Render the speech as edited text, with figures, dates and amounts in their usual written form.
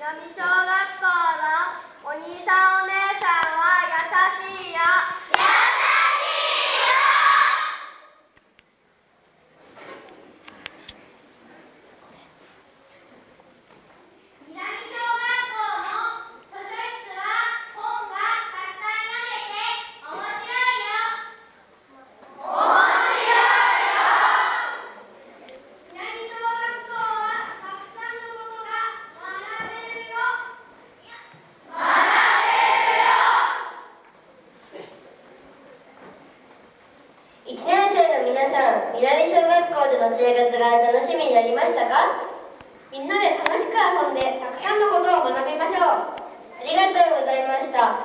南小学校のお兄さんお姉さんは優しいよ。 1年生の皆さん、南小学校での生活が楽しみになりましたか？みんなで楽しく遊んでたくさんのことを学びましょう。ありがとうございました。